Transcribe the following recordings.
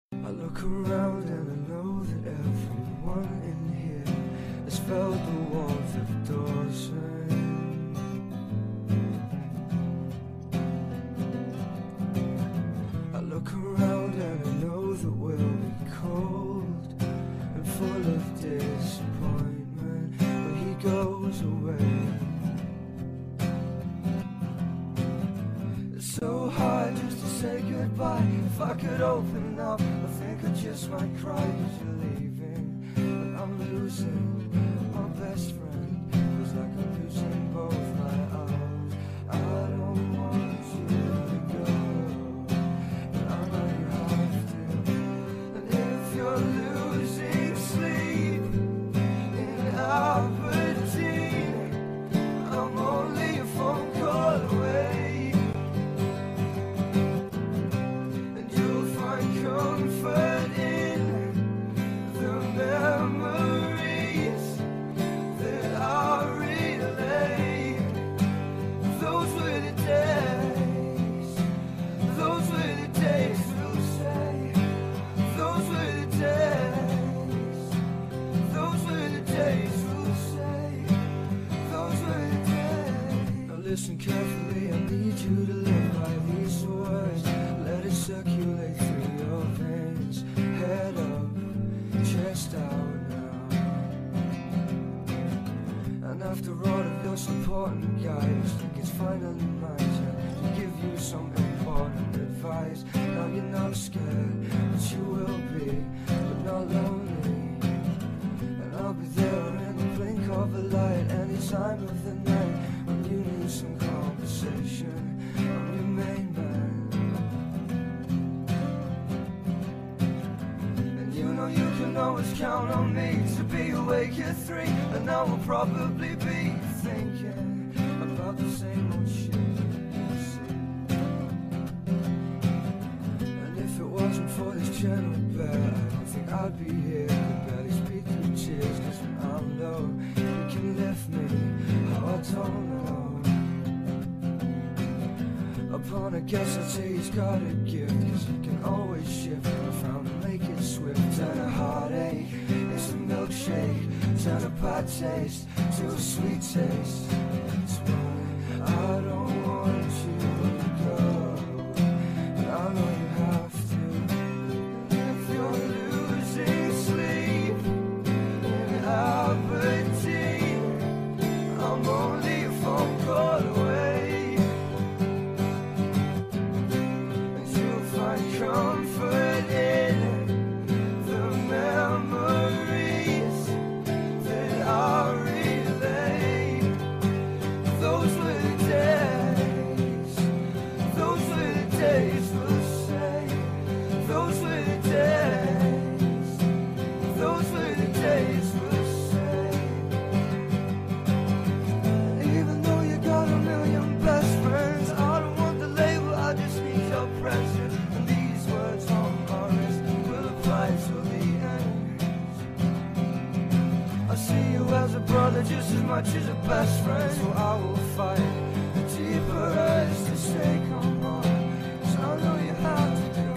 I look around and I know that everyone in here has felt the warmth of Dawson. I look around and I know that we'll be cold and full of disappointment when he goes away. It's so hard just to say goodbye. If I could open up, I think I just might cry, 'cause you're leaving and I'm losing my best friend. Feels like I'm losing both my arms. I don't want you to go, but I know you have to. And if you're losing sleep in Aberdeen, I'm only a phone call away. Comfort in the memories that I relay. Those were the days, those were the days, we'll say. Those were the days, those were the days, we'll say. Those were the days. Now listen carefully, I need you to live by these words. Let it circulate through your veins. Head up, chest out now. And after all of your support and guidance, I think it's finally my turn to give you some important advice. Now you're not scared, but you will be, but not lonely. And I'll be there in the blink of a light, any time of the night when you need some conversation. I'm your main man. You can always count on me to be awake at 3, and I will probably be thinking about the same old shit you see. And if it wasn't for this gentle bear, I don't think I'd be here. Could barely speak through tears, 'cause when I'm low, you can lift me, how I don't know. Upon a guess I'd say he's got a gift, 'cause he can always shift. I found to make it swift. Turn a heartache into a milkshake, turn a bad taste to a sweet taste. That's why I don't want you to go, but I know you have to. If you're losing sleep in Aberdeen, I'm only a phone call away. Comfort in the memories that I relay. Those were the days, those were the days, we'll say. Those were the days, those were the days, we'll say. Even though you got a million best friends, I don't want the label, I just need your presence. Till the end, I see you as a brother just as much as a best friend. So I will fight the deeper edge to say come on, 'cause I know you have to go,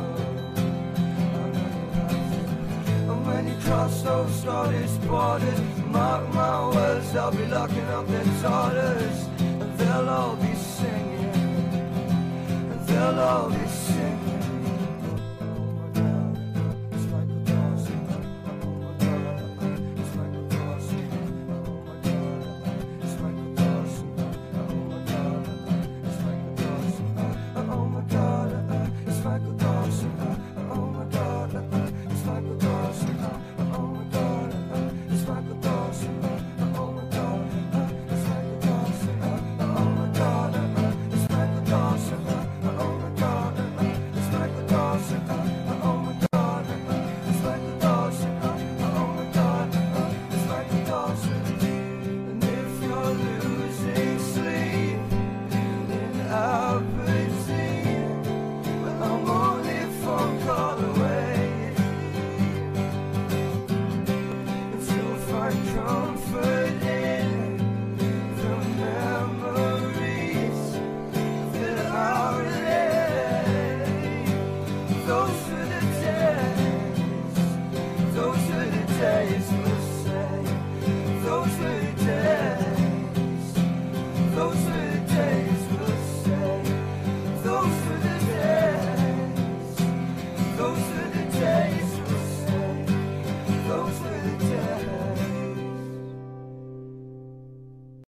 I know you have to. And when you cross those Scottish borders, mark my words, they'll be locking up their daughters, and they'll all be singing, and they'll all be